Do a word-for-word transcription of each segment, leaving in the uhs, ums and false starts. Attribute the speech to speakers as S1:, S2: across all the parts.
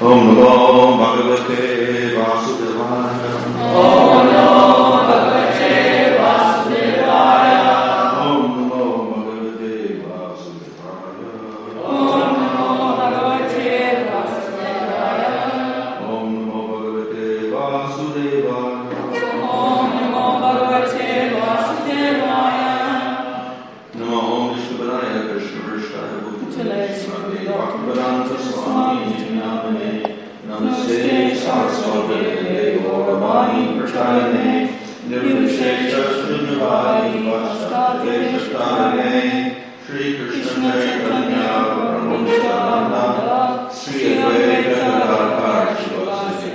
S1: Om Namo Bhagavate Vasudevaya.
S2: Om Namo Bhagavate Vasudevaya.
S1: Om Namo Bhagavate Vasudevaya.
S2: Om Namo Bhagavate Vasudevaya.
S1: Om Namo Bhagavate Vasudevaya.
S2: Om Namo Bhagavate Vasudevaya.
S1: Namo Om Vishnupadaya Krishna Vrishthaya
S2: Bhutale
S1: Srimati Bhaktivedanta Swami Namane Namaste Saraswati Devavani Prachayane Nirvishesha Shunyavadi Vastate Shtane Shri Krishna Chaitanya Prabhu Nityananda Sri Advaita Gadadhar Shivasati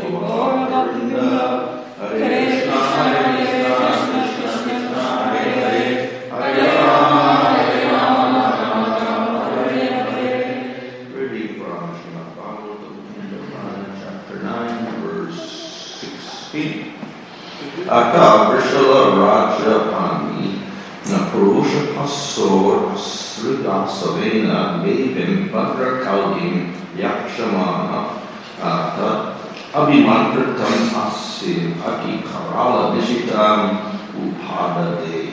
S1: Gaura Hare Krishna Hare Krishna Krishna Krishna Hare Hare Hare Rama Hare Rama Rama Rama Hare Hare. Reading from Srimad Bhagavatam, end of Ramayana, chapter nine, verse sixteen. Ata Vrishala Raja Pani Napurusha Pasor Asruda Savena Devim Bhadra Kaldim Yakshamana Ata Abhimantratam Asim Aki Karala Nishitam Upadade.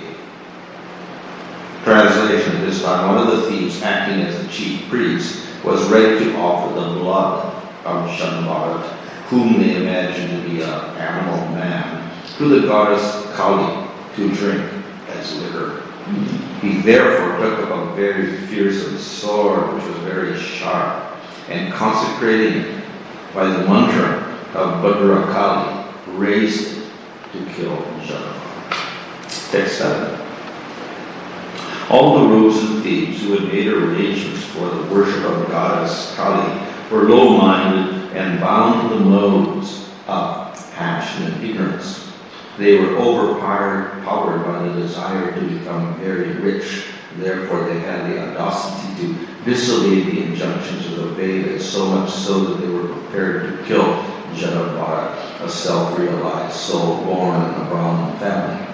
S1: Translation: this time, one of the thieves, acting as the chief priest, was ready to offer the blood of Shanbharat, whom they imagined to be an animal man, to the goddess Kali to drink as liquor. He therefore took up a very fearsome sword, which was very sharp, and consecrating it by the mantra of Bhadra Kali, raised it to kill Shanbharat. Text seven. All the rogues and thieves who had made arrangements for the worship of the goddess Kali were low-minded and bound to the modes of passion and ignorance. They were overpowered powered by the desire to become very rich. Therefore, they had the audacity to disobey the injunctions of the Vedas, so much so that they were prepared to kill Janabharat, a self-realized soul born in a Brahmin family.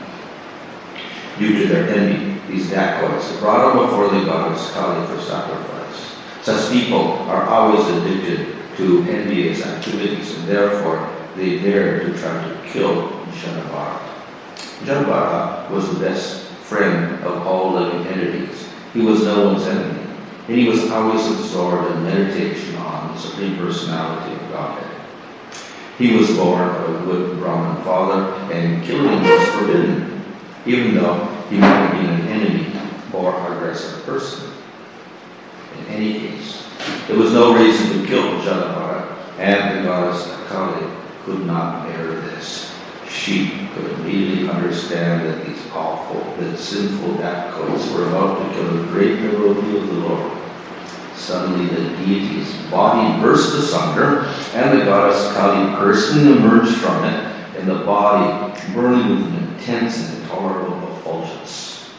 S1: Due to their envy, these dacoits brought him before the goddess Kali for sacrifice. Such people are always addicted to envious activities, and therefore they dared to try to kill Janabharat. Janabharat was the best friend of all living entities. He was no one's enemy, and he was always absorbed in meditation on the Supreme Personality of Godhead. He was born of a good Brahmin father, and killing was forbidden, even though he might be an enemy or aggressive person. In any case, there was no reason to kill Janabharat, and the goddess Kali could not bear this. She could immediately understand that these awful, that sinful dacoits were about to kill a great devotee of the Lord. Suddenly the deity's body burst asunder, and the goddess Kali personally emerged from it, and the body burning with an intense and intolerable effulgence.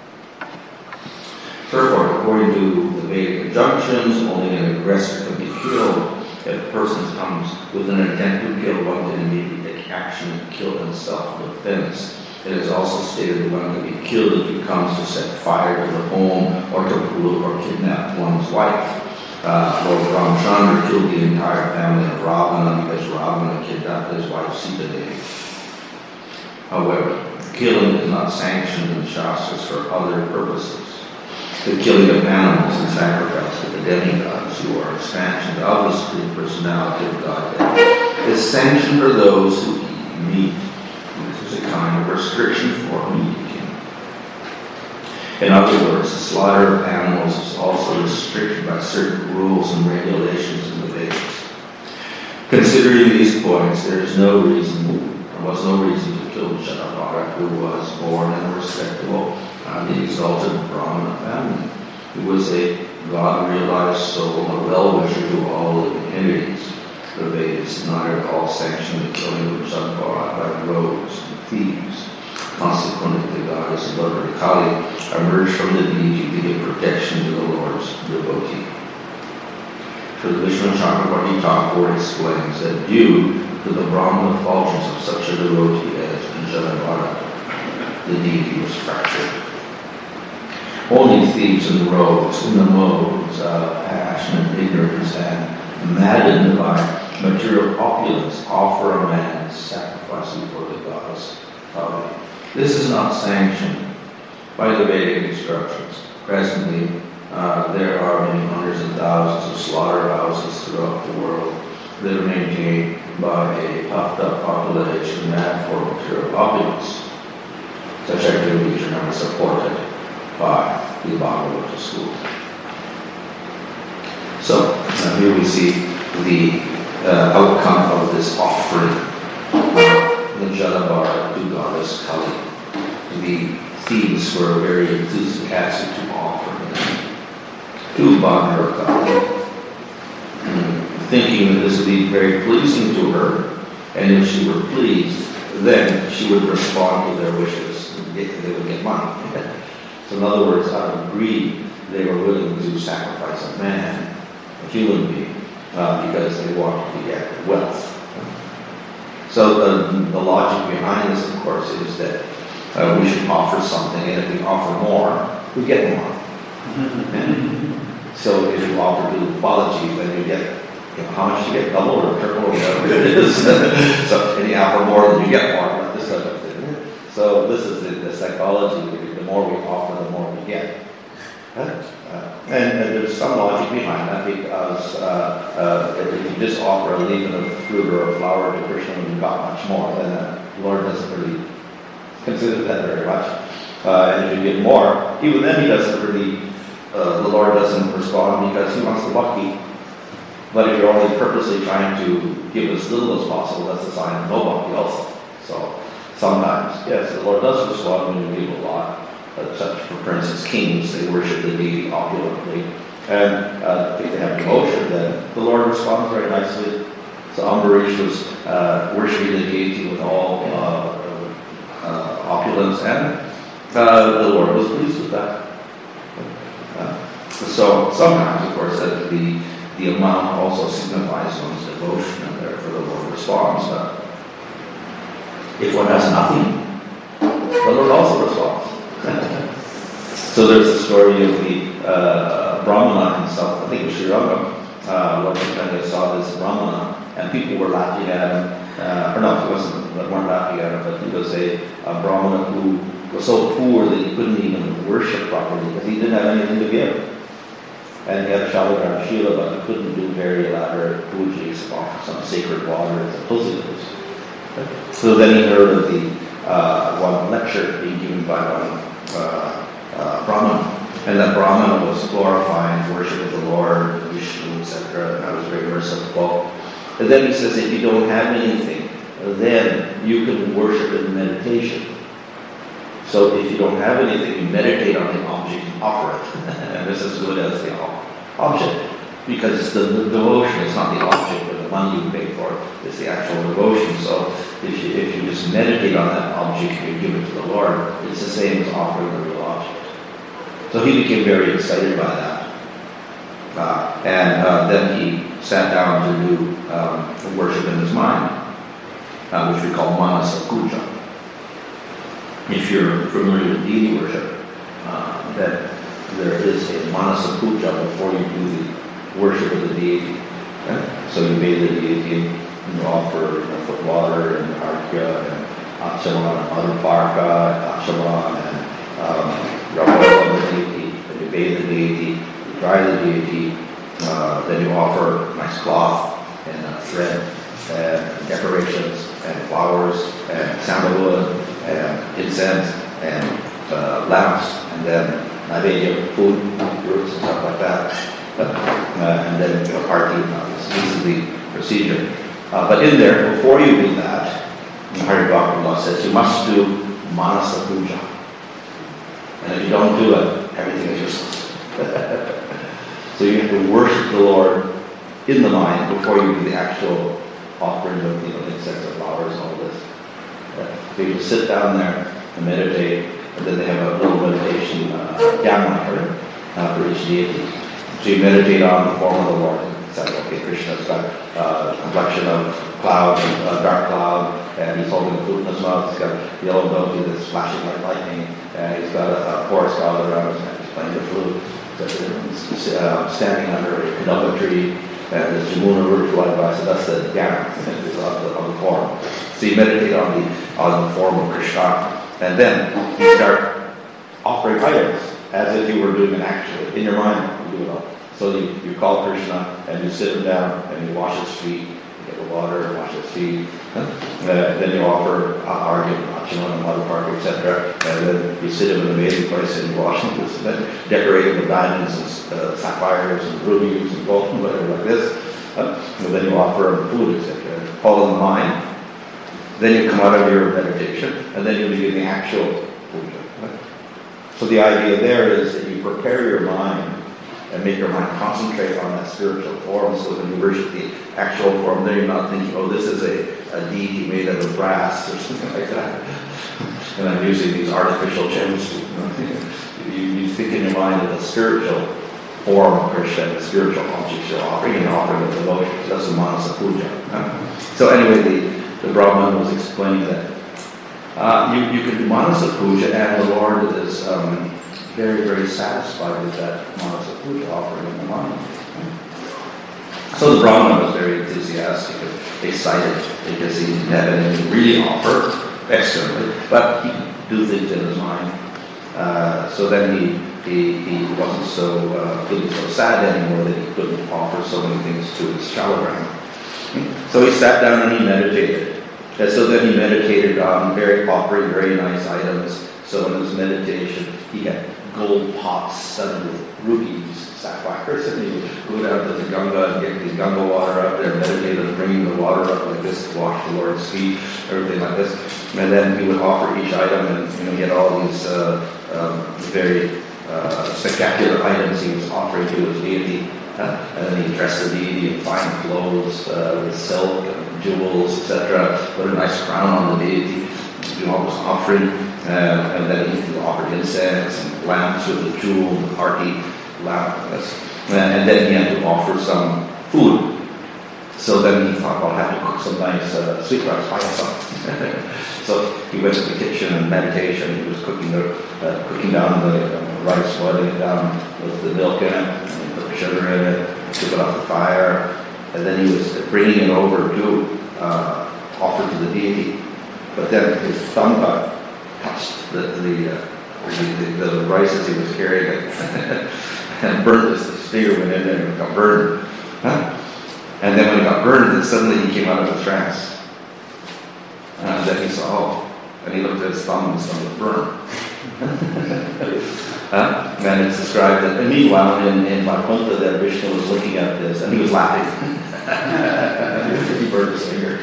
S1: Therefore, according to the Vedic injunctions, only an aggressor can be killed. If a person comes with an intent to kill, one can immediately take action and kill in self-defense. It is also stated that one can be killed if he comes to set fire to the home or to pollute or kidnap one's wife. Uh, Lord Ramchandra killed the entire family of Ravana because Ravana kidnapped his wife Sita Devi. However, killing is not sanctioned in the Shastras for other purposes. The killing of animals and sacrifice to the demigods, who are expansions of the Supreme Personality of Godhead, is sanctioned for those who eat meat. This is a kind of restriction for meat eating. In other words, the slaughter of animals is also restricted by certain rules and regulations in the Vedas. Considering these points, there is no reason, there was no reason to kill Janabharat, who was born in a respectable and the exalted Brahmana family, who was a God-realized soul, a well-wisher to all living entities. The Vedas not at all sanction the killing of Janabharat by rogues and thieves. Consequently, the goddess Bhadra Kali emerged from the deity to give protection to the Lord's devotee. Sri Vishnu Chakravarti Thakur explains that due to the Brahman effulgence of such a devotee as Janabharat, the deity was fractured. Only thieves and rogues in the modes of passion and ignorance and maddened by material opulence, offer a man sacrifice before the goddess Kali. This is not sanctioned by the Vedic instructions. Presently, uh, there are many hundreds of thousands of slaughterhouses throughout the world that are maintained by a puffed-up population mad for material opulence. Such activities are never supported by the Bhagavata school. So, uh, here we see the uh, outcome of this offering of the Jadabhara to goddess Kali. The thieves were very enthusiastic to offer them to Bhagavata Kali, thinking that this would be very pleasing to her, and if she were pleased, then she would respond to their wishes, and they would get money. So in other words, out of greed, they were willing to sacrifice a man, a human being, uh, because they wanted to get wealth. So the, the logic behind this, of course, is that uh, we should offer something, and if we offer more, we get more. So if you offer to Balaji, then you get, you know, how much you get, double or triple or whatever it is. So and you offer more than you get more, like this type of thing. So this is the, the psychology. The more we offer, the more we get. Uh, and, and there's some logic behind that, because uh, uh, if you just offer a leaf and a fruit or a flower to Krishna and you've got much more, then the Lord doesn't really consider that very much. Uh, and if you get more, even then he doesn't really, uh, the Lord doesn't respond, because he wants the bhakti. But if you're only purposely trying to give as little as possible, that's a sign of no bhakti also. So sometimes, yes, the Lord does respond when you give a lot. Uh, such, for instance, kings, they worship the deity opulently. And uh, if they have devotion, then the Lord responds very nicely. So Ambarish was uh, worshiping the deity with all uh, uh, opulence, and uh, the Lord was pleased with that. Uh, so sometimes, of course, that the the amount also signifies one's devotion, and therefore the Lord responds. But if one has nothing, the Lord also responds. So there's the story of the uh, Brahmana himself. I think it was Sri Rangam. Uh, Lord Chaitanya saw this Brahmana, and people were laughing at him. Uh, or no, he wasn't. They weren't laughing at him, but he was a, a Brahmana who was so poor that he couldn't even worship properly because he didn't have anything to give. And he had a Shalagram Shila, but he couldn't do very elaborate pujas, offer some sacred water as a Tulsi. So then he heard of the uh, one lecture being given by one uh, uh, Brahman, and that Brahman was glorifying, worshiping the Lord, Vishnu, et cetera. And that was very merciful. And then he says, if you don't have anything, then you can worship in meditation. So if you don't have anything, you meditate on the object and offer it. And this is good as the object, because it's the, the devotion, it's not the object or the money you pay for it, it's the actual devotion. So if you, if you just meditate on that object and you give it to the Lord, it's the same as offering the real object. So he became very excited by that. Uh, and uh, then he sat down to do um, worship in his mind, uh, which we call manasa puja. If you're familiar with deity worship, uh, that there is a manasa puja before you do the worship of the deity. Okay? So you bathe the deity and you offer, you know, foot water and arghya and achaman and madhuparka and achaman and um, rub oil on the deity. Then you bathe the deity, you dry the deity, uh, then you offer nice cloth and uh, thread and decorations and flowers and sandalwood and incense and uh, lamps, and then naivedya, food, fruits and stuff like that. Uh, and then, you know, arti, this is the procedure. Uh, but in there, before you do that, Hari Bhakti says you must do manasa puja. And if you don't do it, everything is useless. So you have to worship the Lord in the mind before you do the actual offering of, you know, incense and flowers and all this. Uh, people sit down there and meditate, and then they have a little meditation uh, dhyana uh, for each deity. So you meditate on the form of the Lord. It's like, okay, Krishna's got uh, a complexion of cloud, a dark cloud, and he's holding a flute in his mouth. He's got a yellow goatee that's flashing like lightning, and he's got a, a forest god around his neck. He's playing the flute. So, he's uh, standing under a kadamba tree, And the Jamuna Ritual, so that's the Dhyan, is on the, on the form. So you meditate on the on the form of Krishna, and then you start offering items as if you were doing it actually in your mind. You do it all. So you, you call Krishna and you sit him down and you wash his feet. You get the water and wash his feet. Uh, then you offer Argya, Achimana, Madhupark, et cetera. And then you sit him in the bathing place and you wash him. Then decorate him with diamonds and uh, sapphires and rubies and gold and whatever like this. Uh, and then you offer him food, et cetera. All in the mind. Then you come out of your meditation, and then you begin the actual puja. Right? So the idea there is that you prepare your mind and make your mind concentrate on that spiritual form, so when you worship the actual form, then you're not thinking, oh, this is a, a deity made out of brass or something like that. And I'm using these artificial gems. You, you think in your mind of the spiritual form of Krishna, the spiritual objects you're offering, and offering of devotion. So that's the Manasa Puja. Huh? So anyway, the The Brahman was explaining that uh, you, you can do Manasa Puja, and the Lord is um, very, very satisfied with that Manasa Puja offering in the mind. So the Brahman was very enthusiastic and excited because he didn't have anything to really offer externally, but he could do things in his mind. Uh, so then he, he, he wasn't so uh, feeling so sad anymore that he couldn't offer so many things to his Shalagram. So he sat down and he meditated. And so then he meditated on very offering very nice items. So in his meditation, he had gold pots studded with rubies, sapphires, and he would go down to the Ganga and get the Ganga water up there, meditate on bringing the water up like this to wash the Lord's feet, everything like this. And then he would offer each item, and you know, he had all these uh, um, very uh, spectacular items he was offering to his deity. Uh, and then he dressed the deity in fine clothes uh, with silk and jewels, et cetera. Put a nice crown on the deity, do all this offering, uh, and then he offered incense and lamps with the jewel, the hearty lamp. Uh, and then he had to offer some food. So then he thought, well, I have to cook some nice uh, sweet rice payasam. So he went to the kitchen in meditation. He was cooking the uh, cooking down the uh, rice, boiling it down with the milk in it. Sugar in it, took it off the fire, and then he was bringing it over to uh, offer to the deity. But then his thumb got touched the the, uh, the, the rice as he was carrying it, and burned his, his finger went in there and it got burned. Huh? And then when it got burned, then suddenly he came out of a trance. And then he saw, oh, and he looked at his thumb and his thumb was burned. Huh? And it's described that, and meanwhile in, in Vaikuntha that Vishnu was looking at this and he was laughing. He burned his finger.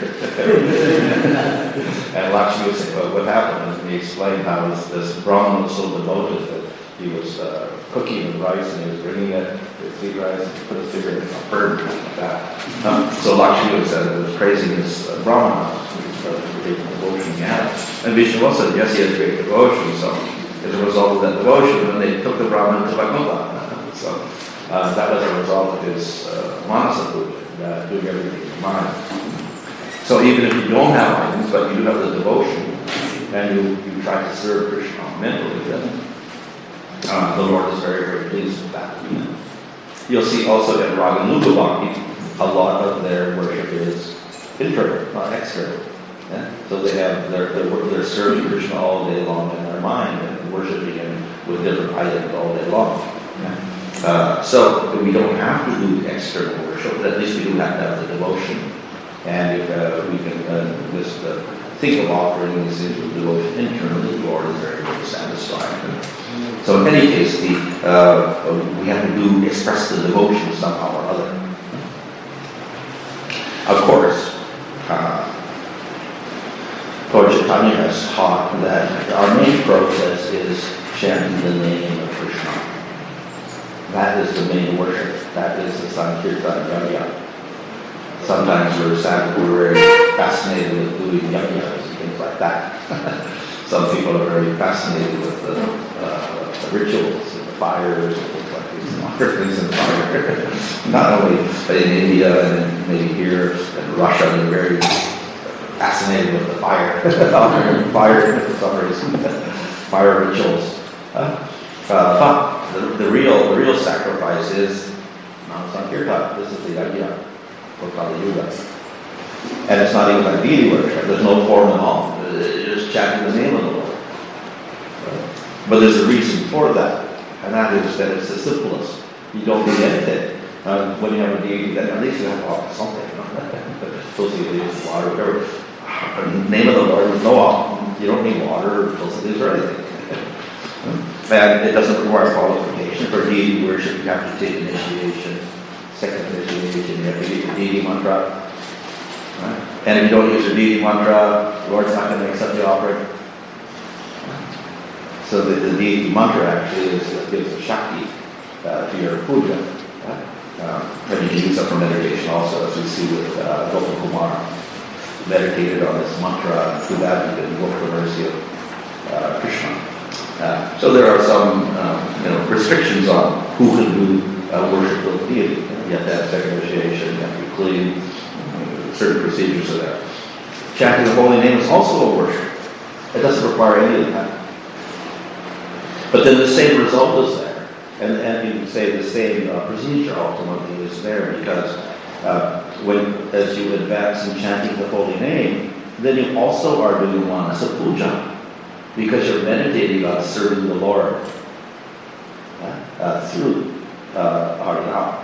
S1: And Lakshmi would say, well, what happened? And he explained how this, this Brahman was so devoted that he was uh, cooking the rice and he was bringing it, the sweet rice, and he put his finger in it and it burned like that. Um, so Lakshmi would say it was praising his uh, Brahman for the great devotion he had. And Vishnu also said, yes, he had great devotion, so as a result of that devotion, when they took the Brahman to Vaikuntha. So uh, that was a result of his uh, Manasa Puja, uh, doing everything in your mind. So even if you don't have items, but you do have the devotion, and you, you try to serve Krishna mentally, then uh, the Lord is very, very pleased with that. You'll see also in Raganuga Bhakti, a lot of their worship is internal, not external. Yeah? So they have they're, they're they're serving Krishna all day long in their mind and worshiping Him with different items all day long. Yeah? Uh, so we don't have to do the external worship, but at least we do have to have the devotion. And if uh, we can uh, just uh, think of offering these things with devotion internally, the Lord is very, very satisfied. So in any case, the uh, we have to do express the devotion somehow or other. Of course. Uh, Lord Chaitanya has taught that our main process is chanting the name of Krishna. That is the main worship. That is the Sankirtan Yajna. Sometimes we're sad, we're very fascinated with doing yajnas and things like that. Some people are very fascinated with the, uh, the rituals and the fires and things like these. Other things in fire. Not only in India and maybe here in Russia, they're very fascinated with the fire, fire for some reason, fire rituals. Uh, uh, but the, the real, the real sacrifice is Nam Sankirtan. This is the idea for Kali Yuga. And it's not even like deity worship. There's no form at all. You're just chanting the name of the Lord. But there's a reason for that, and that is that it's the simplest. You don't need anything. Uh, when you have a deity, then at least you have to offer something. Tulsi leaves, water, whatever. The name of the Lord is no, you don't need water or tulsi leaves or anything. And it doesn't require qualification. For deity worship, you have to take initiation, second initiation, you have to get your deity mantra. Right? And if you don't use your deity mantra, the Lord's not going to accept the offering. So the, the deity mantra actually is, gives a Shakti uh, to your puja. Right? Um, and you can use it for meditation also, as we see with uh, Gopal Kumar. Meditated on this mantra, and through that you can invoke the mercy of uh, Krishna. Uh, so there are some um, you know, restrictions on who can do uh, worship of the deity. You have to have second initiation, you have to be clean, uh, certain procedures are there. Chanting the holy name is also a worship. It doesn't require any of that. But then the same result is there. And, and you can say the same uh, procedure ultimately is there, because uh, when, as you advance in chanting the holy name, then you also are doing manasa puja, because you're meditating on serving the Lord uh, uh, through uh, Harinam.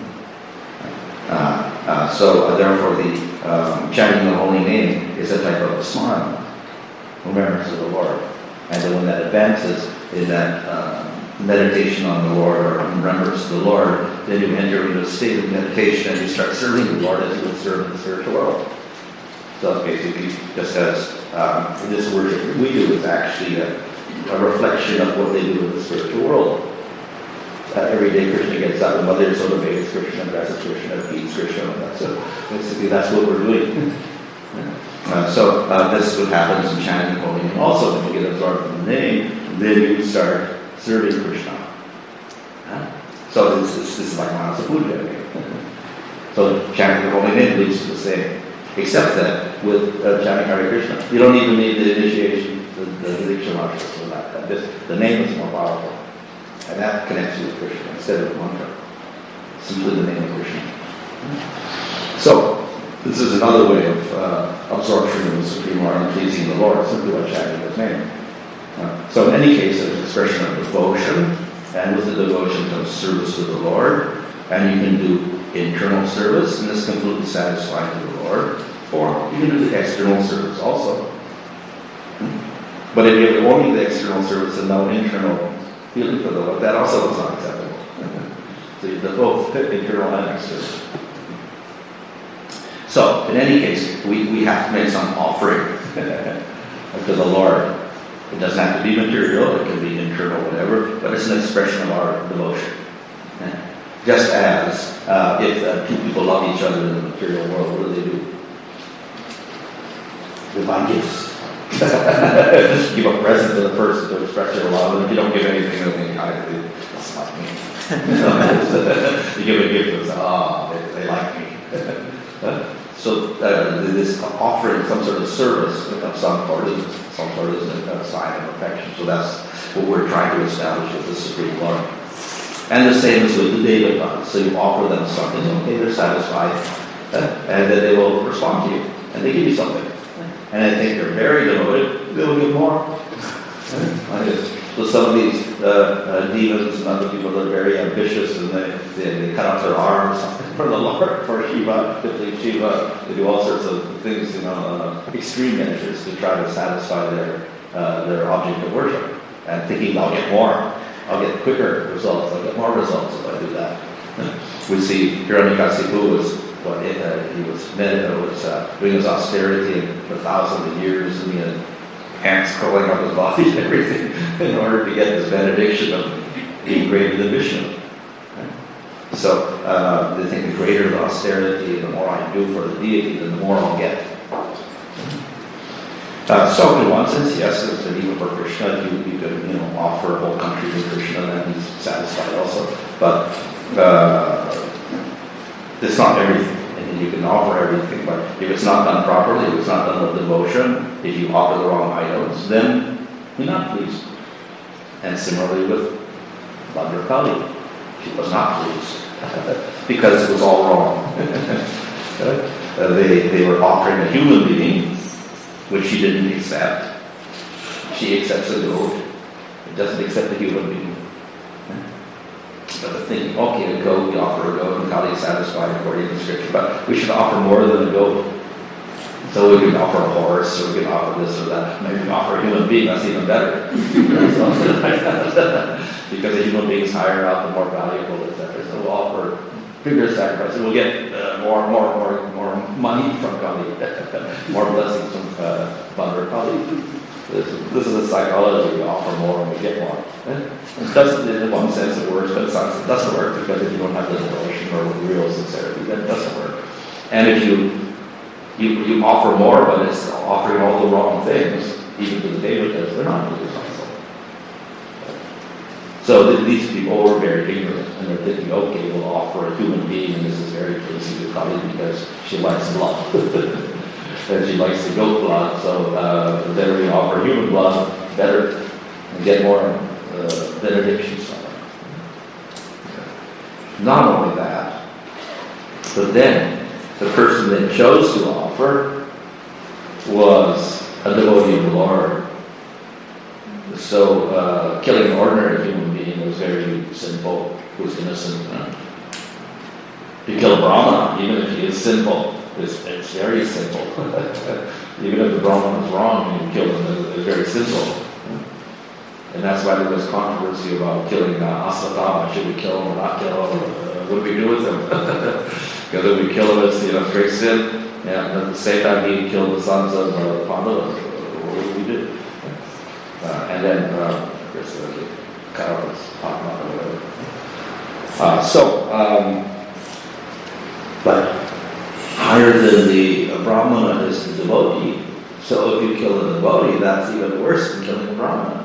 S1: Uh, uh, so uh, therefore the um, chanting the holy name is a type of a smile, remembrance of the Lord. And then when that advances in that uh, meditation on the Lord or remembrance of the Lord, then you enter into a state of meditation and you start serving the Lord as you would serve in the spiritual world. So basically, just as um, this worship we do is actually a, a reflection of what they do in the spiritual world. Uh, every day Krishna gets up and Mother Yasoda bathes Krishna, dresses Krishna, feeds Krishna, and that's so basically that's what we're doing. uh, so uh, this is what happens in chanting holy name. Also, when you get absorbed in the name, then you start serving Krishna. Uh, so this, this, this is like Manasa Puja. So chanting the holy name leads to the same. Except that with uh, chanting Hare Krishna, you don't even need the initiation, the, the, the Diksha mantra, so that, that this, the name is more powerful. And that connects you with Krishna instead of the mantra. Simply the name of Krishna. So, this is another way of uh, absorption in the Supreme Lord and pleasing the Lord, simply by chanting His name. Uh, so in any case, there's an expression of devotion, and with the devotion comes service to the Lord, and you can do internal service, and this is completely satisfying to the Lord, or you can do the external service also. But if you have only the external service and no internal feeling for the Lord, that also is not acceptable. So you have both internal and external. So, in any case, we, we have to make some offering to the Lord. It doesn't have to be material, it can be internal, whatever, but it's an expression of our devotion. Just as uh, if uh, two people love each other in the material world, what do they do? They buy gifts. Give a present to the person to express your love, and if you don't give anything, then they kind of do, that's not me. You give a gift and say, ah, oh, they, they like me. So uh, this offering some sort of service of some sort is some sort is a sign of affection. So that's what we're trying to establish with the Supreme Lord. And the same is with the Devatas. So you offer them something, okay, they're satisfied, uh, and then they will respond to you, and they give you something. And I think they're very devoted, they'll give more. So some of these uh, uh, demons and other people are very ambitious, and they, they, they cut off their arms for the Lord, for Shiva, to please Shiva. They do all sorts of things, you know, uh, extreme measures to try to satisfy their uh, their object of worship, and thinking I'll get more. I'll get quicker results, I'll get more results if I do that. We see Hiranyakasipu was, what, uh, he was, uh, was uh, doing his austerity for thousands of years, and he had ants crawling up his body and everything in order to get this benediction of being greater than Vishnu. So uh, they think the greater the austerity, the more I do for the deity, then the more I'll get. Uh, so in one sense, yes, it's an even for Krishna. You, you could, you know, offer a whole country to Krishna, and he's satisfied also. But uh, it's not everything, and you can offer everything. But if it's not done properly, if it's not done with devotion, if you offer the wrong items, then you're not pleased. And similarly with Bhadrakali, she was not pleased. because it was all wrong. uh, they, they were offering a human being, which she didn't accept. She accepts a goat. It doesn't accept a human being. But they're thinking, okay, a goat, we offer a goat, and God is satisfied according to the scripture. But we should offer more than a goat. So we can offer a horse, or we can offer this or that. Maybe we can offer a human being, that's even better. Because a human being is higher up and more valuable, et cetera. So we'll offer bigger sacrifices. We'll get uh, more, more, more, more money from Kali, more blessings from uh, Mother Kali. This, this is a psychology. We offer more and we get more. It doesn't, in one sense, it works, but it doesn't work because if you don't have the devotion or real sincerity, then it doesn't work. And if you You, you offer more, but it's offering all the wrong things, even to the Devatas. They're not really also. So th- these people were very ignorant, and they're thinking, okay, we'll offer a human being, and this is very pleasing to Kali because she likes blood. And she likes the goat blood, so uh, the better we offer human blood, better, and get more uh, benedictions from her. Not only that, but then the person that chose to offer was a devotee of the Lord. So uh, killing an ordinary human being was very sinful, was innocent. Uh, to kill a Brahmana, even if he is sinful, it's, it's very sinful. Even if the Brahmana is wrong, you kill him, it's very sinful. And that's why there was controversy about killing uh, Asvatthama. Should we kill him or not kill him? Uh, what do we do with him? Because if we kill him, it's, you know, great sin. Yeah, and at the same time, he killed the sons of uh, Pandavas. What do we do? Uh, and then, uh, I guess, uh, Kauravas, Padma, or whatever. Uh, so, um, but higher than the uh, Brahmana is the devotee. So if you kill a devotee, that's even worse than killing a Brahmana.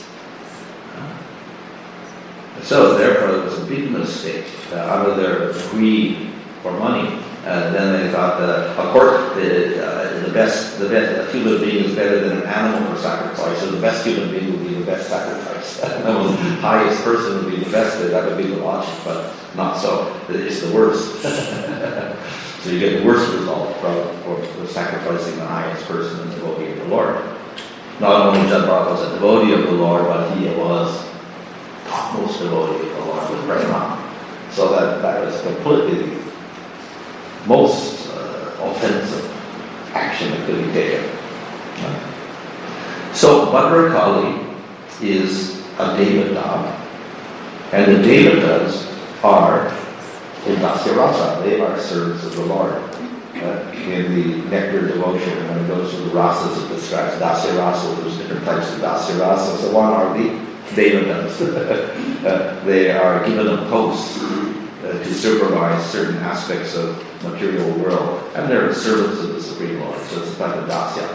S1: So therefore, it was a big mistake. Uh, out of their greed for money, uh, then they thought that, of course, the, uh, the best, the best a human being is better than an animal for sacrifice. So the best human being would be the best sacrifice. The highest person would be the best. That would be the logic, but not so. It's the worst. So you get the worst result from for, for sacrificing the highest person and devotee of the Lord. Not only John Bharat was a devotee of the Lord, but he was topmost devotee of the Lord with Brahma. So that, that was completely the most uh, offensive action that could be taken. So Bhadrakali is a Devata, and the Devatas are in Dasya Rasa. They are servants of the Lord. Uh, in the Nectar devotion, when it goes through the rasas, it describes Dasya Rasa. There's different types of Dasya Rasa. So one are the Devatas. uh, they are given a post uh, to supervise certain aspects of material world, and they're servants of the Supreme Lord. So it's a type of Dasya.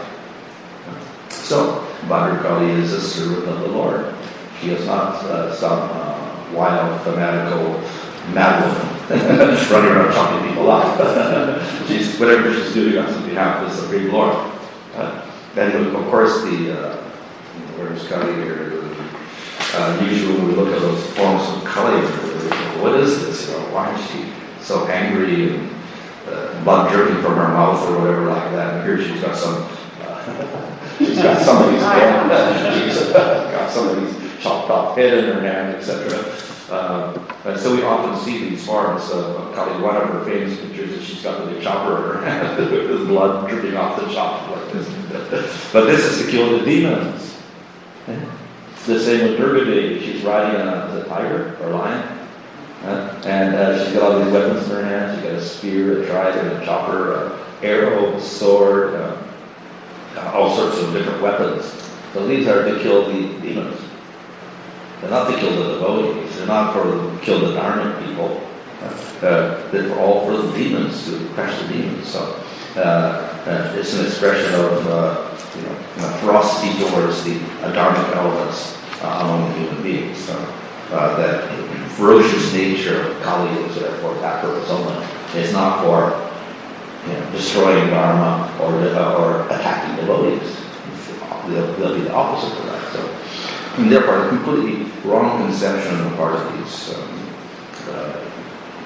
S1: So Bhadrakali is a servant of the Lord. She is not uh, some uh, wild, fanatical madwoman running around chopping people up. she's whatever she's doing on behalf of the Supreme Lord. Uh, and of course, the uh, where's Kali here? Uh, usually, when we look at those forms of Kali, what is this? You know, why is she so angry and uh, blood dripping from her mouth or whatever like that? And here she's got some. Uh, she's got somebody's head. She's uh, got somebody's chopped off head in her hand, et cetera. Uh, and so we often see these forms of Kali. One of her famous pictures is she's got the big chopper in her hand with blood dripping off the chopper like this. But this is to kill the demons. It's the same with Durga Devi. She's riding on a, a tiger or a lion. Uh, and uh, she's got all these weapons in her hand. She's got a spear, a trident, a chopper, an arrow, a sword, uh, uh, all sorts of different weapons. So these are to kill the demons. They're not to kill the devotees. They're not for to kill the dharmic people. Uh, they're all for the demons, to crush the demons. So uh, uh, it's an expression of uh, you know, kind of ferocity towards the uh, dharmic elements uh, among the human beings. So uh, that ferocious nature of Kali is there for that purpose only. It's not for you know, destroying dharma or uh, or attacking devotees. They'll, they'll be the opposite of that. So. And therefore, a completely wrong conception on the part of these um, uh,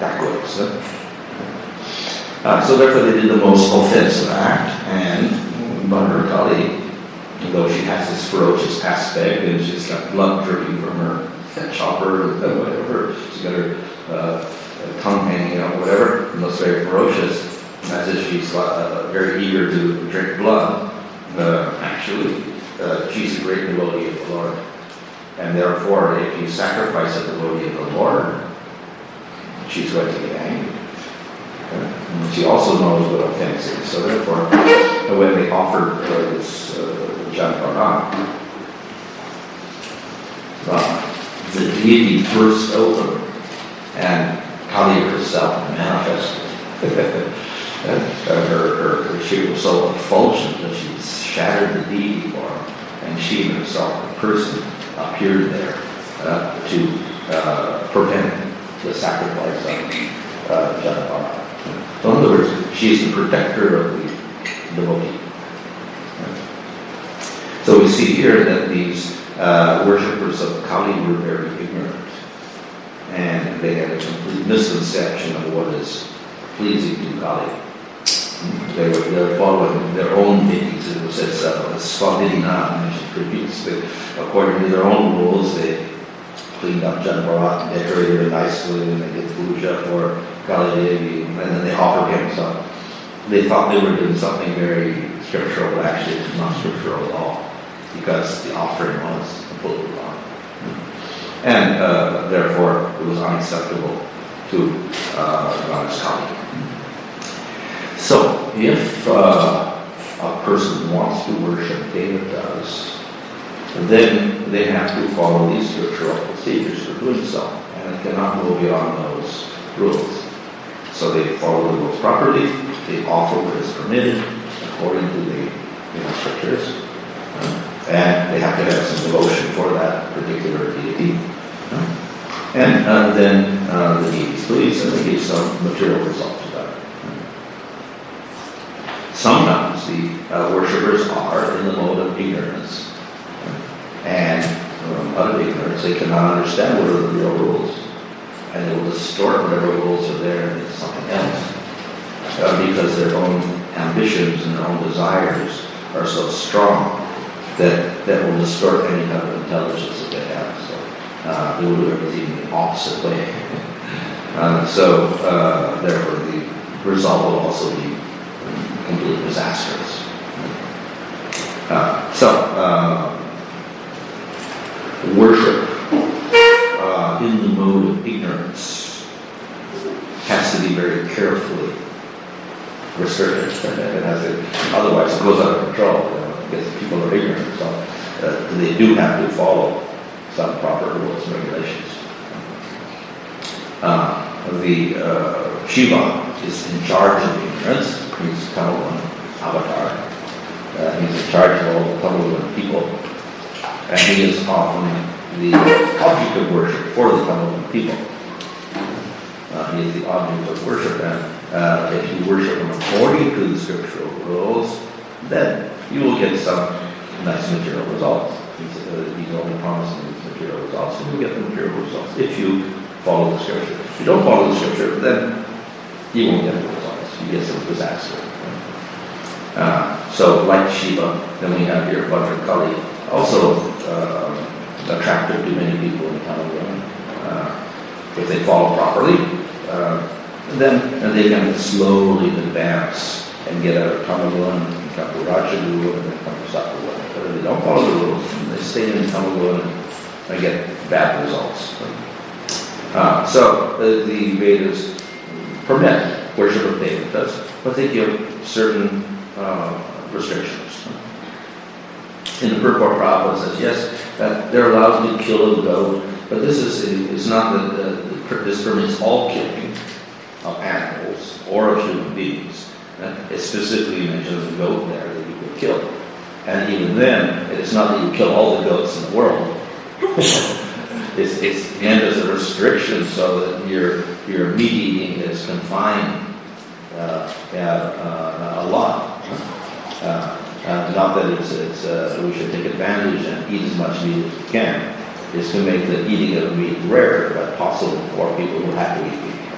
S1: backwards. Uh, so therefore they did the most offensive act, and Bhadrata Kali, though she has this ferocious aspect and she's got blood dripping from her chopper and whatever, she's got her uh, tongue hanging out, whatever, and looks very ferocious, as if she's uh, very eager to drink blood. Uh, actually, uh, she's a great devotee of the Lord. And therefore, if you sacrifice a devotee of the Lord, she's going to get angry. And she also knows what offense is. So therefore, when they offered her this uh, Janpara, uh, the deity burst open and Kali herself manifested. and her, her, her, she was so effulgent that she shattered the deity form, and she herself, in person, appeared there uh, to uh, prevent the sacrifice of uh, Janpara. So in other words, she is the protector of the devotee. So we see here that these uh, worshippers of Kali were very ignorant, and they had a complete misconception of what is pleasing to Kali. They were, they were following their own deities. It was as uh, Svavidina mentioned previously. According to their own rules, they cleaned up Janpara, decorated it nicely, and they did puja for Kali Devi, and then they offered him some. They thought they were doing something very scriptural, but actually it was not scriptural at all, because the offering was completely wrong. And uh, therefore, it was unacceptable to uh, Goddess Kali. So, if uh, a person wants to worship devatas, then they have to follow these scriptural procedures for doing so, and it cannot go beyond those rules. So they follow the rules properly, they offer what is permitted according to the you know, scriptures, uh, and they have to have some devotion for that particular deity. Uh, and uh, then uh, the deity is pleased, and they give some material results of that. Sometimes the uh, worshippers are in the mode of ignorance, and um, out of ignorance they cannot understand what are the real rules, and they will distort whatever rules are there into something else, uh, because their own ambitions and their own desires are so strong that that will distort any kind of intelligence that they have. So uh, they will do everything the opposite way. uh, so uh, therefore the result will also be completely disastrous. Uh, so, uh, worship uh, in the mode of ignorance has to be very carefully restricted. It has to, otherwise, it goes out of control, you know, because people are ignorant. So, uh, they do have to follow some proper rules and regulations. Uh, the uh, Shiva is in charge of ignorance. He's Kamaluan avatar. Uh, he's in charge of all the Kamaluan people. And he is often the object of worship for the Kamaluan people. Uh, he is the object of worship. And uh, if you worship him according to the scriptural rules, then you will get some nice material results. He's, uh, he's only promising these material results, and you'll get the material results if you follow the scripture. If you don't follow the scripture, then you won't get the results. You get some disaster. Uh, so, like Shiva, then we have here Bhadrata Kali, also uh, attractive to many people in Kamaluan. Uh, if they follow properly, uh, then and they can slowly advance and get out of Kamaluan and come to Rajaguru and then come to Sattva. But if they don't follow the rules, and they stay in Kamaluan and get bad results. Uh, so, uh, the Vedas permit worship of devatas, but they give certain uh, restrictions. In the Purport Prabhupada says, yes, that they're allowed to kill a goat, but this is it's not that the, the, this permits all killing of animals or of human beings. It specifically mentions a goat there that you could kill. And even then, it's not that you kill all the goats in the world. It's, it's meant as a restriction so that your your meat eating is confined uh, uh, a lot. Uh, uh, not that it's, it's uh, we should take advantage and eat as much meat as we can. It's to make the eating of meat rare, but possible for people who have to eat meat.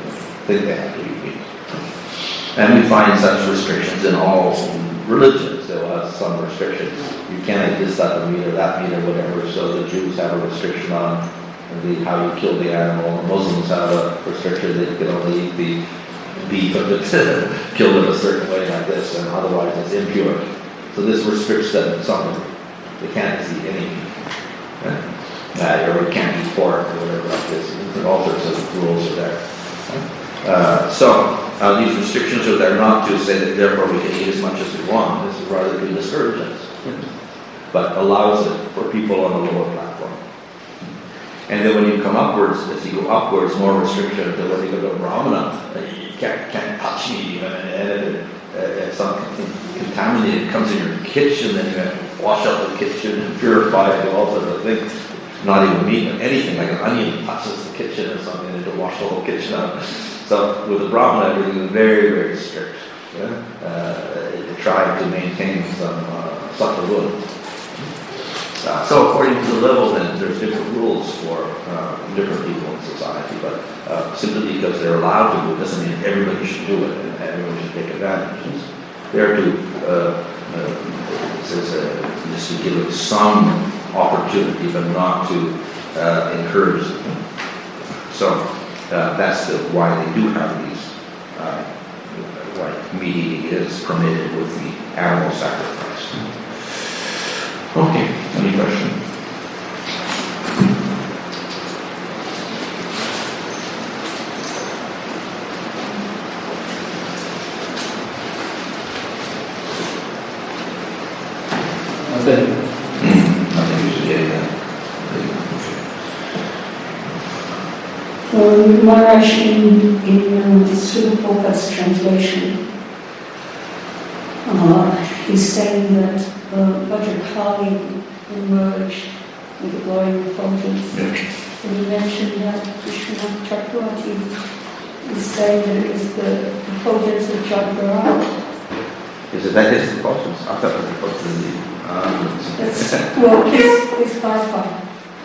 S1: think they have to eat meat. And we find such restrictions in all religions. There was some restrictions. You can't eat this type of meat or that meat or whatever. So the Jews have a restriction on the, how you kill the animal. The Muslims have a restriction that you can only eat the beef if it's killed in a certain way like this, and otherwise it's impure. So this restricts them in some way. They can't eat any meat. Uh, or you can't eat pork or whatever like this. All sorts of rules are there. Uh, so uh, these restrictions are there not to say that therefore we can eat as much as we want. This is rather to discourage us, but allows it for people on a lower platform. And then when you come upwards, as you go upwards, more restriction. Then when you go to Brahmana, you can't, can't touch meat even, and uh, if something contaminated comes in your kitchen, then you have to wash out the kitchen and purify it, all sorts of things. Not even meat, but anything like an onion touches the kitchen or something, and to wash the whole kitchen out. So with the Brahmana, everything is very, very strict. Yeah? Uh, trying to maintain some uh, subtle wood. Uh, so according to the level, then there's different rules for uh, different people in society. But uh, simply because they're allowed to do it doesn't mean everybody should do it and everyone should take advantage. It's there to uh, uh, it says uh, just to give it some opportunity, but not to uh, encourage them. So uh, that's the, why they do have these. Uh, why meat eating is permitted with the animal sacrifice. Okay, any question?
S3: Nothing.
S4: Um, Maharaj, in, in um, Srila Prabhupada's translation, uh, he's saying that uh, Vajrakali emerged with the glory of effulgence.
S1: Yeah.
S4: And he mentioned that Vishwanath Chakravarti is saying that it was the effulgence of Jagabharat.
S1: Is it that his effulgence? I thought it was effulgence. Um,
S4: That's, well, his, his five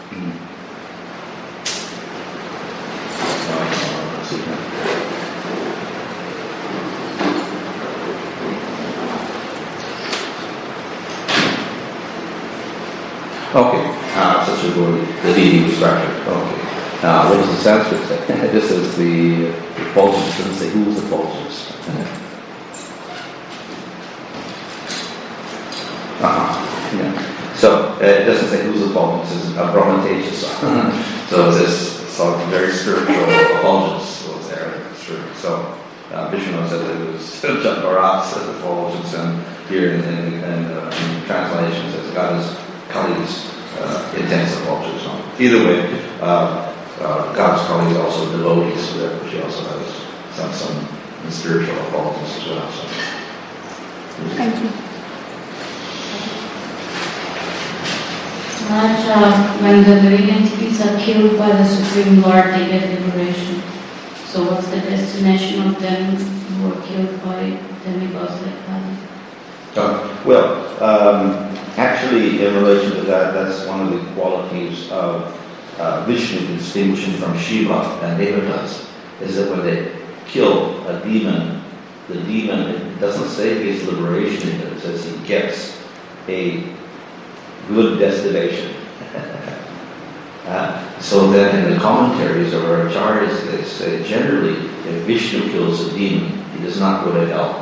S1: Okay, uh, such a word, the deity was structured. Okay. Uh, what does the Sanskrit say?
S3: This is the effulgence. It doesn't say whose effulgence.
S1: Uh-huh. Yeah. So uh, it doesn't say whose effulgence, it's a Brahmatages. So it says some very spiritual effulgence was there. It's true. So uh, Vishnu said that it was Jagabharat's effulgence, and here in, in, in, uh, in translation it says God is Kali's uh, intense effulgence. So either way, uh, uh, God's Kali is also devotees, so therefore she also has some, some spiritual effulgence as well. So.
S4: Thank you.
S5: Maharaj, uh, when the living entities are killed by the Supreme Lord, they get liberation. So what's the destination of them who are killed by demigods like Kali?
S1: Uh, well, um, actually, in relation to that, that's one of the qualities of uh, Vishnu distinction from Shiva and Devatas, is that when they kill a demon, the demon, it doesn't say he gets liberation, it says he gets a good destination. uh, so then in the commentaries of our acharyas, they say generally, if Vishnu kills a demon, he does not go to hell.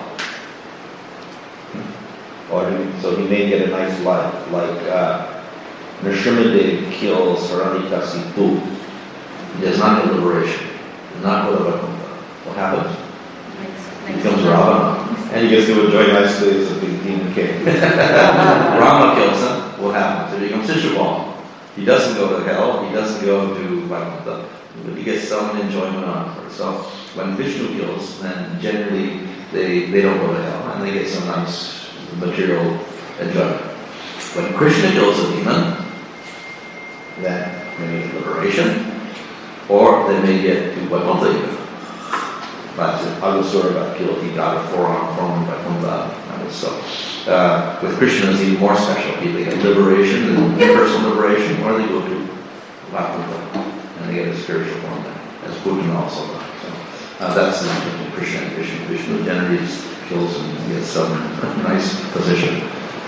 S1: Or he, so he may get a nice life, like uh, Nrsimhadev kills Haranitasipu. He does not get liberation. He does not go to Vaikuntha. What happens? He becomes Ravana. And he gets to enjoy nice days of being demon king. Rama kills him. What happens? He becomes Shishupal. He doesn't go to hell. He doesn't go to Vaikuntha. But he gets some enjoyment out of it. So when Vishnu kills, then generally they, they don't go to hell. And they get some nice material enjoyment. When Krishna kills a demon, then they may get liberation, or they may get to Vaikuntha even. That's it. Other story about killed, he got a forearm from Vaikuntha. And so uh, with Krishna it's even more special. They get liberation, and personal liberation, or they go to Vaikuntha and they get a spiritual form there, as Putin also got. So Uh, that's the between Krishna and Vishnu. Vishnu generally just kills him and gets some nice position.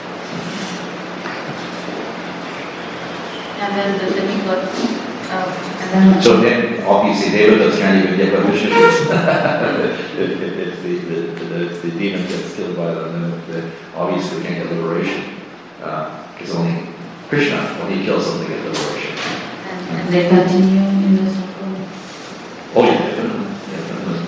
S5: And then the demigod, uh, and then
S1: So then, obviously, Devatas can't even get what Vishnu does. if, if, if, the, the, the, if the demon gets killed by them, then the, obviously they can't get liberation. Because uh, only Krishna, when he kills them, they get liberation.
S5: and, and they continue in the circle.
S1: Oh, yeah, definitely. definitely.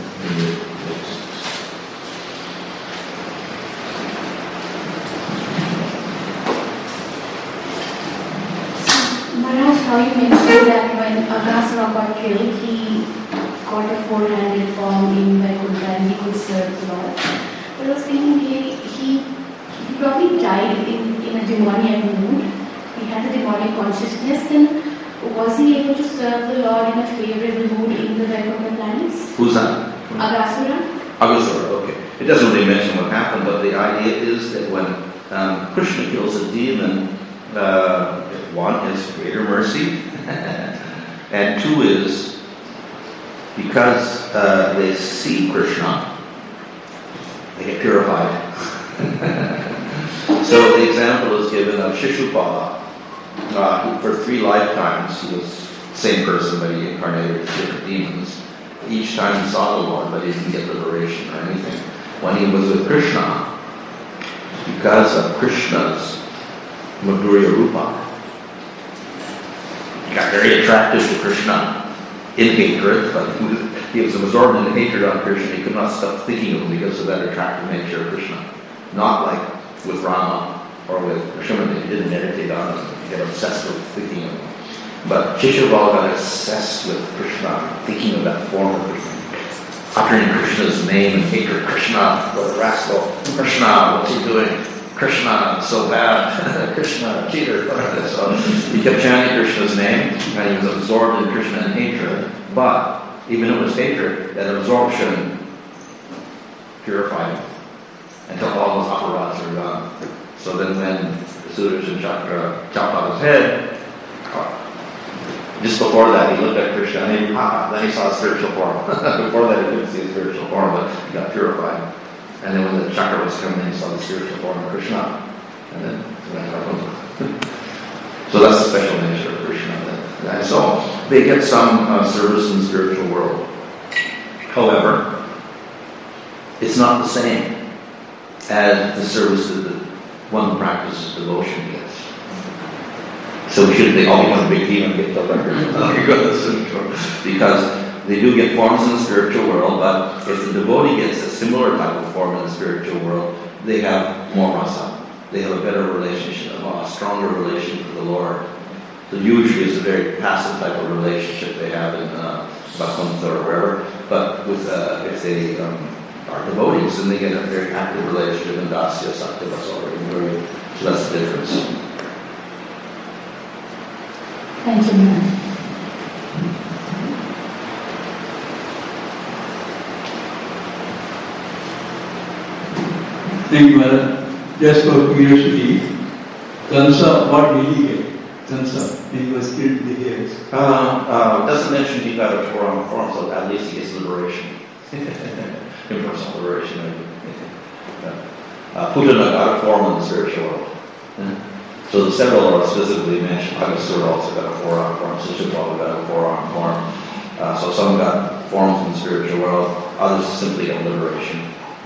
S6: Maharaj, how you mentioned that when Aghasura got killed, he got a four-handed form in Vaikuntha and he could serve the Lord. But I was thinking he, he, he probably died in, in a demoniac mood. He had a demonic consciousness. Then was he able to serve the Lord in a favorable mood in the Vaikuntha planets?
S1: Who's that?
S6: Aghasura?
S1: Aghasura, okay. It doesn't really mention what happened, but the idea is that when um, Krishna kills a demon, uh, one is greater mercy, and two is because uh, they see Krishna, they get purified. So the example is given of Shishupala. Uh, who, for three lifetimes, he was the same person, but he incarnated as different demons. Each time he saw the Lord, but he didn't get liberation or anything. When he was with Krishna, because of Krishna's Madhurya Rupa, he got very attracted to Krishna in hatred, but he was, he was absorbed in hatred on Krishna. He could not stop thinking of him because of that attractive nature of Krishna. Not like with Rama or with Krishna, he didn't meditate on him. He got obsessed with thinking of him. But Shishupala got obsessed with Krishna, thinking of that form of Krishna. Uttering Krishna's name and hatred. Krishna, what a rascal. Krishna, what's he doing? Krishna, so bad. Krishna, cheater. So he kept chanting Krishna's name, and he was absorbed in Krishna and hatred. But even if it was hatred, that absorption purified him until all those aparats are gone. So then when Sudarshan Chakra chopped off his head, just before that he looked at Krishna and he, ah, then he saw a spiritual form. Before that he couldn't see a spiritual form, but he got purified. And then when the chakra was coming in, he saw the spiritual form of Krishna. And then so that's the special nature of Krishna. And so they get some uh, service in the spiritual world. However, it's not the same as the service that the one who practices devotion gets. So should they all become a big team and get the because they do get forms in the spiritual world, but if the devotee gets a similar type of form in the spiritual world, they have more rasa. They have a better relationship, a stronger relationship with the Lord. So usually it's a very passive type of relationship they have in uh, Vaikuntha or wherever, but with uh, if they um, are devotees, then they get a very active relationship in Dasya, Sakya, Vasara, and Guru. So that's the difference.
S4: Thank you, ma'am.
S7: Thank you, Maharaj. Just for curiosity, Kansa, what did he get? Kansa, when he was killed in the years.
S1: Uh, uh, doesn't mention he got a forearm form, so at least he gets liberation. Impersonal liberation, maybe. Uh, Putana got a form in the spiritual world. So the several are specifically mentioned. Aghasura also got a forearm form, Shishupala got a forearm form. Uh, so some got forms in the spiritual world, others simply got liberation.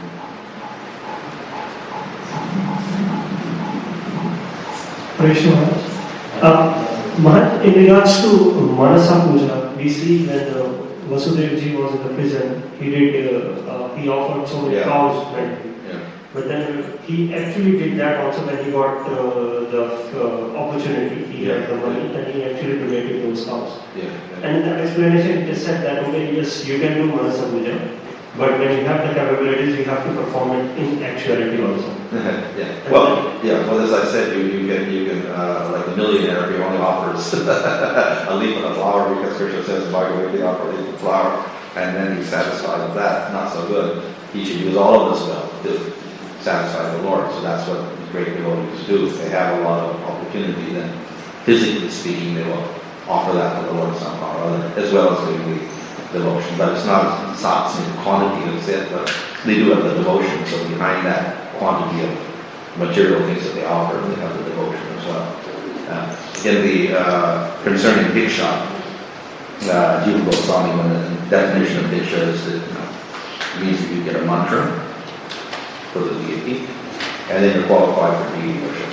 S8: Krishna uh, Maharaj, in regards to Manasa Puja, we see when uh, Vasudeva ji was in the prison, he did, uh, uh, he offered so many
S1: Yeah.
S8: cows, right?
S1: Yeah.
S8: But then he actually did that also when he got uh, the uh, opportunity, he
S1: Yeah.
S8: had the money, and he actually donated those cows.
S1: Yeah. yeah.
S8: And in that explanation, it is said that, okay, yes, you can do Manasa Puja, but when you have the capabilities, you have to perform it in actuality also.
S1: yeah. Well, yeah. Well, as I said, you you can you can uh, like a millionaire, he only offers a leaf and a flower because Krishna says, "Bhagavad Gita, offer a leaf and flower," and then he's satisfied with that. Not so good. He should use all of this wealth to satisfy the Lord. So that's what the great devotees do. If they have a lot of opportunity, then physically speaking, they will offer that to the Lord somehow or other, as well as doing the devotion, but it's not sots in quantity of it, but they do have the devotion, so behind that quantity of material things that they offer, they have the devotion as well. Uh, in the uh, concerning diksha, uh, Jiva Goswami, when the definition of diksha is that you know, it means that you get a mantra for the deity, and then you're qualified for deity worship.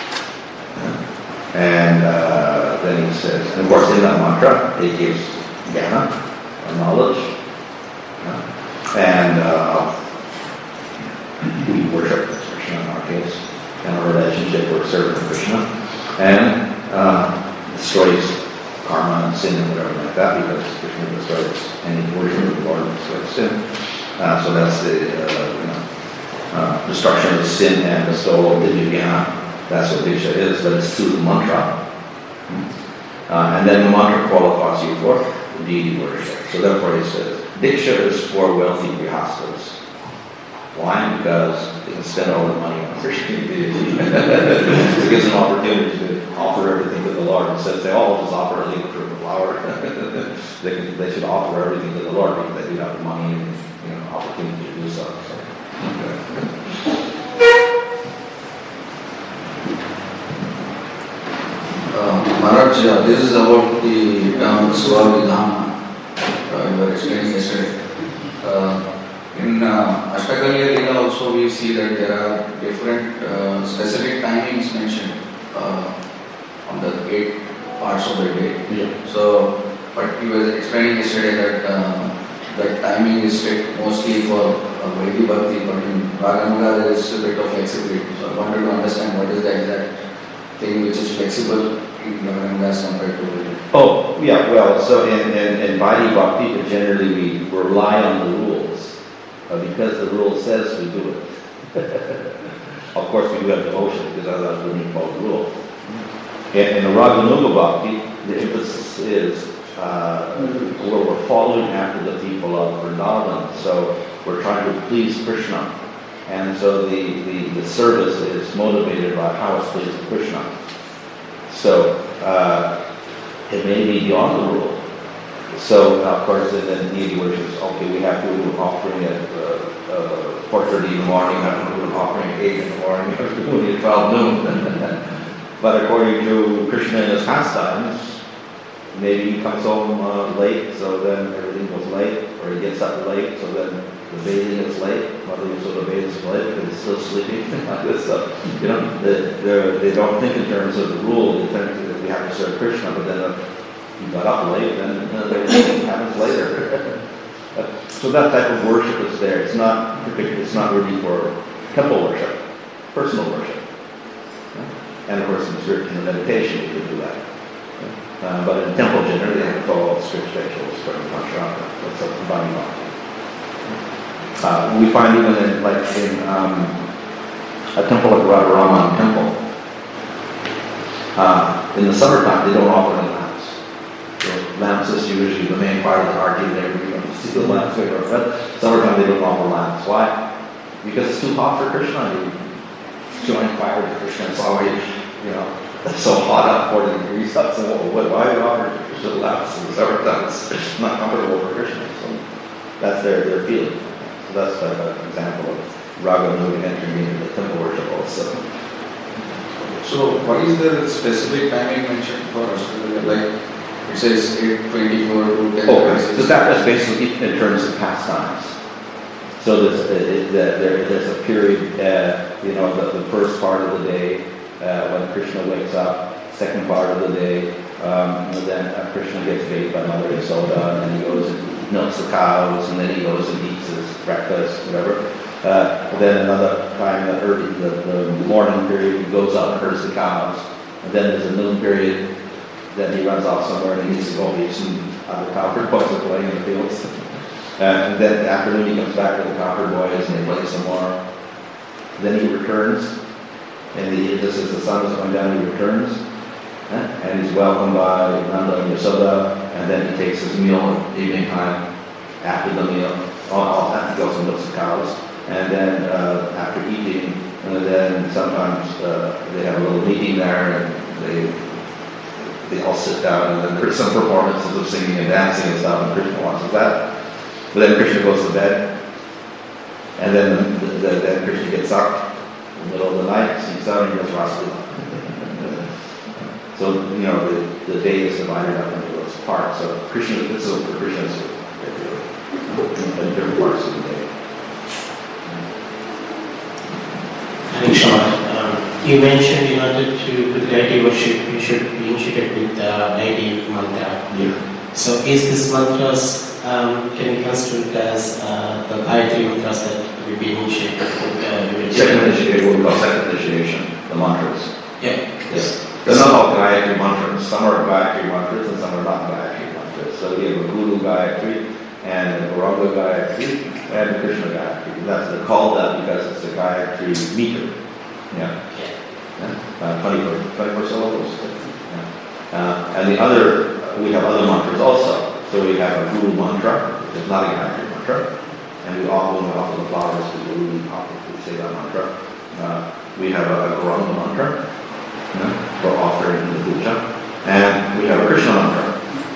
S1: And uh, then he says, and of course in that mantra, it gives jnana, or knowledge, uh, and uh, we worship Krishna in our case, and our relationship with serving Krishna, and uh, destroys karma and sin and whatever like that, because Krishna destroys any version of the Lord destroys sin. Uh, so that's the uh, you know, uh, destruction of sin and bestowal of the jnana. That's what diksha is, but it's through the mantra. Uh, and then the mantra qualifies you for deity worship. So therefore he says, diksha is for wealthy grihastas. Why? Because they can spend all their money on Krishna deity. It gives them opportunity to offer everything to the Lord. Instead of say, oh, I'll just offer a leaf or a flower. they, can, they should offer everything to the Lord because they do have the money and you know, opportunity to do so. so okay.
S9: Uh, Maharaj, uh, this is about the term Swavidhana uh, you were explaining yesterday. Uh, in uh, Ashtakalya Leela also we see that there are different uh, specific timings mentioned uh, on the eight parts of the day.
S1: Yeah.
S9: So, but you were explaining yesterday that uh, that timing is strict mostly for uh, Vaidhi Bhakti, but in Raganuga there is a bit of flexibility. So I wanted to understand what is the exact thing which is flexible in Raganuga as compared to Vaidhi.
S1: Oh, yeah, well, so in, in, in Vaidhi Bhakti, generally we rely on the rules. Uh, because the rule says we do it. Of course, we do have devotion because otherwise we wouldn't follow the rule. In, in the Raganuga Bhakti, the emphasis is uh, where we're following after the people of Vrindavan. So we're trying to please Krishna. And so the, the, the service is motivated by how it's pleasing Krishna. So uh, it may be beyond the rule. So, uh, of course, in the deity worship, okay, we have to do an offering at uh, uh, four thirty in the morning, we have to do an offering at eight in the morning, we have to do it at twelve noon. But according to Krishna and his pastimes, maybe he comes home uh, late, so then everything goes late, or he gets up late, so then the bathing is late, Mother Yasoda bathes late because he's still sleeping, like this. So, you know, they, they don't think in terms of the rule, they think that we have to serve Krishna, but then uh, you got up late, then uh, it happens later. So that type of worship is there. It's not it's not really for temple worship, personal worship. And of course, in spiritual meditation, you can do that. Uh, but in temple, generally, they have to follow strict rituals for the mantra. That's a body bhakti. Uh, we find even in like in um, a temple like Radharaman temple. Uh, in the summertime, they don't offer any lamps. So lamps is usually the main part of the arti that everybody see the lamps there. But summertime, they don't offer lamps. Why? Because it's too hot for Krishna. You join fire with Krishna. It's always, you know, so hot up, forty degrees up. So what, why do you offer Krishna lamps in the summertime? It's not comfortable for Krishna. So that's their, their feeling. So that's like an example of Raganuga entering into the temple worship also.
S9: So, why is there a specific timing mentioned for Ashtakalya? Like, it says eight twenty-four to ten
S1: Okay, so that is basically in terms of pastimes. So there's, uh, there, there's a period, uh, you know, the, the first part of the day, uh, when Krishna wakes up, second part of the day, um, and then uh, Krishna gets bathed by Mother Yasoda, and then he goes and milks the cows, and then he goes and eats his breakfast, whatever. Uh, then another time, the, early, the, the morning period, he goes out and herds the cows. And then there's a noon period, then he runs off somewhere and he needs to go eat some other cowherd boys are playing in the fields. uh, and then the afternoon he comes back with the cowherd boys and they play some more. Then he returns, and he, just as the sun is going down, he returns. Uh, and he's welcomed by Nanda and Yasoda, and then he takes his meal at evening time. After the meal, all that he goes and milks the cows. And then uh, after eating, and then sometimes uh, they have a little meeting there, and they they all sit down, and then there's some performances of singing and dancing and stuff, and Krishna watches that. But then Krishna goes to bed, and then the, the, then Krishna gets up in the middle of the night, sneaks out, and he does Rasalila. So, you know, the, the day is divided up into those parts. So Krishna, this is for Krishna's in different parts of the day.
S10: Krishna, um, you mentioned in order to do the deity worship, you should be initiated with the deity mantra.
S1: Yeah.
S10: So is this mantras, um, can be considered as uh, the Gayatri mantras that will be initiated with the
S1: Second initiation, what we call second initiation, the mantras.
S10: Yeah.
S1: Yes. They're not all Gayatri mantras. Some are Gayatri mantras and some are not Gayatri mantras. So we have a Guru Gayatri and a Gauranga Gayatri and a Krishna Gayatri. That's they're called that because it's the Gayatri meter. Yeah. Yeah. Uh, twenty-four, twenty-four syllables. Yeah. Uh, and the other, we have other mantras also. So we have a Guru mantra, which is not a Gayatri mantra. And we often offer the flowers to Guru, we often say that mantra. Uh, we have a, a Gauranga mantra. Yeah, for offering in the puja, and we have a Krishna mantra,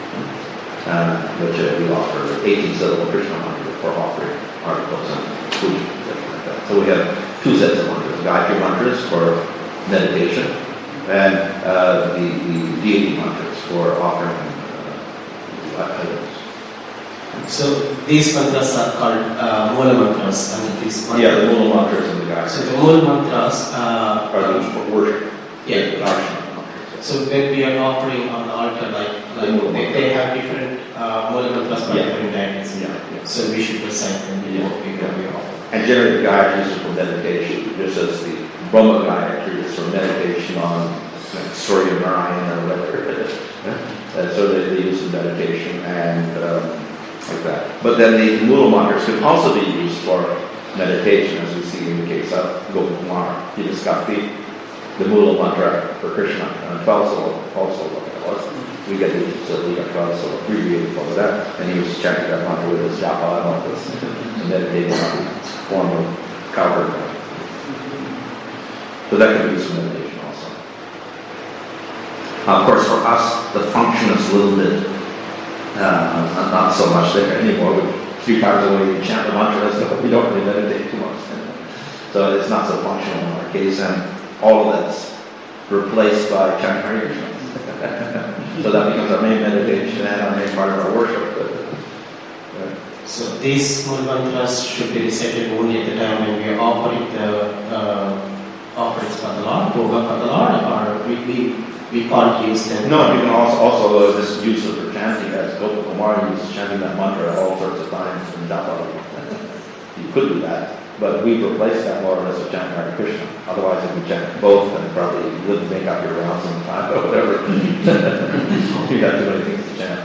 S1: uh, which uh, we offer eighteen syllable Krishna mantra for offering articles and puja, stuff like that. So we have two sets of mantras: Gayatri mantras for meditation, and uh, the, the deity mantras for offering uh, items.
S10: So these mantras are called uh, Moola mantras under these mantras.
S1: Yeah, the Moola mantras and the Gayatri.
S10: So the Moola mantras uh,
S1: are used for worship.
S10: Yeah.
S1: Archana.
S10: So when we are offering on the altar, like, like they, they have different uh, Moola mantras for
S1: Yeah.
S10: different deities.
S1: Yeah, yeah.
S10: So we should recite them in what we we offer.
S1: And generally the Gayatri is for meditation, just as the Brahma Gayatri is for meditation on like, Surya Narayana or whatever it is. Uh, so they, they use in meditation and um, like that. But then the Moola mantras can also be used for meditation, as we see in the case of Gopakumar. He just got the, the Moola mantra for Krishna, and twelve syllable also what it was. We get the so we got twelve syllable abbreviated for that, and he was chanting that mantra with his japa and all this, and meditating on the form of cowherd. So that can be used for meditation also. Uh, of course, for us, the function is a little bit uh, not so much there anymore. We, three times a way we chant the mantra, so we don't really meditate too much. So it's not so functional in our case, and all of that's replaced by chanting Hare Krishna. So that becomes our main meditation and our main part of our worship. But, uh,
S10: So these Moola mantras should be recited only at the time when we are offering the uh, offerings for the Lord, Bhoga for the Lord, or we, we, we can't use them.
S1: no, you can also, also uh, just use it for chanting, as Gopakumar uses chanting that mantra at all sorts of times in japa. You could do that. But we replace that more or less with chanting Hare Krishna. Otherwise, if we chant both, then probably you wouldn't make up your rounds in time or whatever. You got too many things to chant.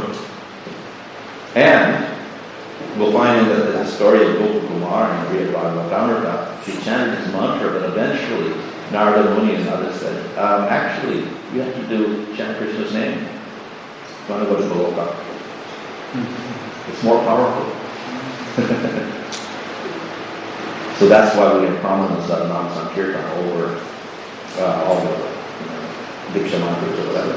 S1: And we'll find that in the story of Gopakumar and Priya Bhagavatamrita, she chanted his mantra, but eventually Narada Muni and others said, um, actually, you have to do chant Krishna's name. You want to go to Goloka. It's more powerful. So that's why we have prominence of Nam Sankirtan over uh, all the you know, Diksha mantras or whatever.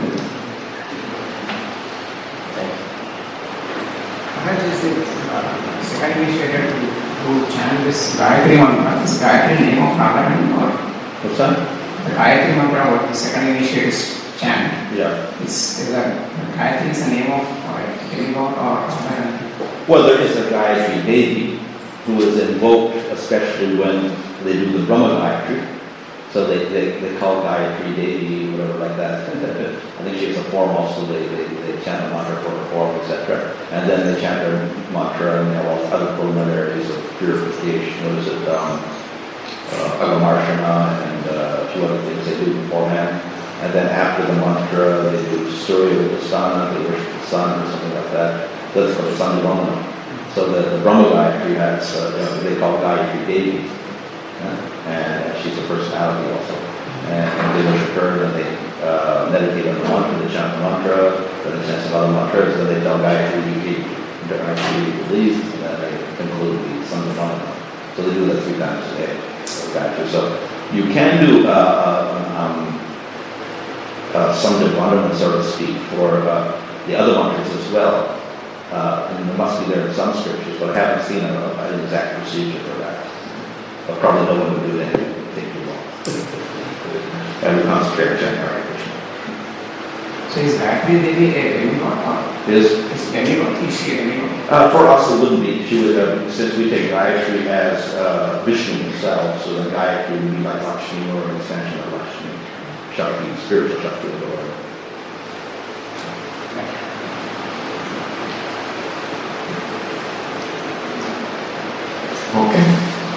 S11: Maharaj, is the uh, second initiated who chant this Gayatri mantra, is Gayatri name of Narayan or?
S1: What's that?
S11: The Gayatri mantra, what the second initiated chant,
S1: Yeah.
S11: is, is that Gayatri is the name of uh, demigod or Narayan?
S1: Well, there is a Gayatri Devi who is invoked, especially when they do the Brahma Gayatri. So they, they, they call Gayatri Devi, whatever like that. I think she has a form also, they, they, they chant a mantra for her form, et cetera. And then they chant their mantra and they have all other preliminaries of purification. What is it? Um, uh, Agamarshana and uh, a few other things they do beforehand. And then after the mantra, they do Surya Upasana, they worship the sun or something like that. That's for the sun Ramana. So the, the Brahma Gayatri has, uh, you know, they call Gayatri Devi. Yeah? And she's a personality also. And, and they worship her and they uh, meditate on the mantra, they chant the mantra, then they chant some other mantras, and then they tell Gayatri Devi to actually believe, and then they conclude the sun Ramana. So they do that three times a day. Gayatri. So you can do uh, uh, um, uh, some development, so to speak, for uh, the other mantras as well. Uh, and there must be there in some scriptures, but I haven't seen a, an exact procedure for that. But probably no one would do anything too long. And we concentrate on Hare Krishna.
S11: So is Gayatri Devi a demigod or
S1: Is
S11: is demigod? Is she a demigod?
S1: Uh, for us, it wouldn't be. She would, uh, since we take Gayatri as uh, Vishnu himself, so then Gayatri would be like Lakshmi or an extension of Lakshmi, Shakti, spiritual Shakti of the Lord.
S11: Okay.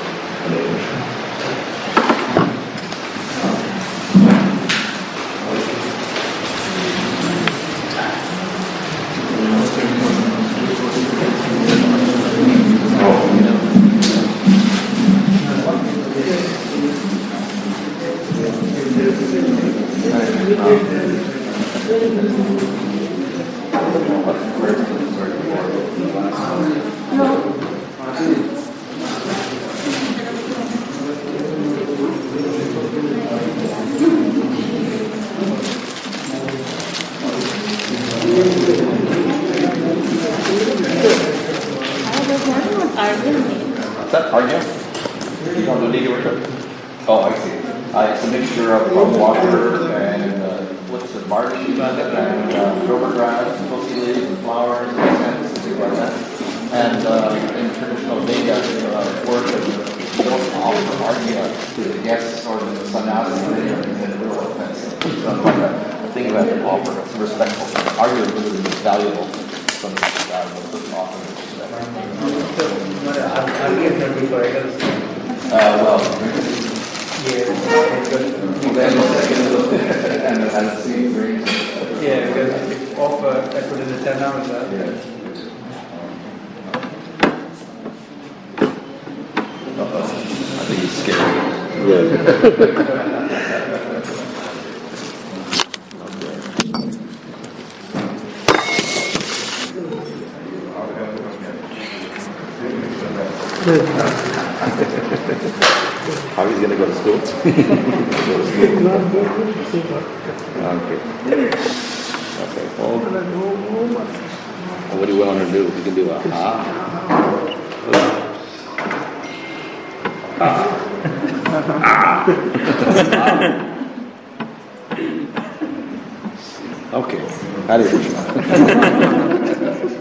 S3: Is that Arya? You want to leave your worship? Oh, I see. Uh, it's a mixture of, of water and uh, what's the bark and uh, rubber grass, pussy leaves, and flowers, and scents, and things like that. And uh, in traditional Veda uh, worship, you don't offer Arya to the guests or to the sannyasis. It's a real offense. So it's like a thing you have to offer. It's respectful. Arya is really valuable. From the uh, offering. Uh, well, and and see green.
S7: Yeah, because if offer, I put in the Chanamata.
S3: Yeah. I think he's scared. Yeah. How is he going to go to school? Go to school. Okay. Okay. Well, what do you want to do? You can do a ah. Ah. Okay. Hare Krishna.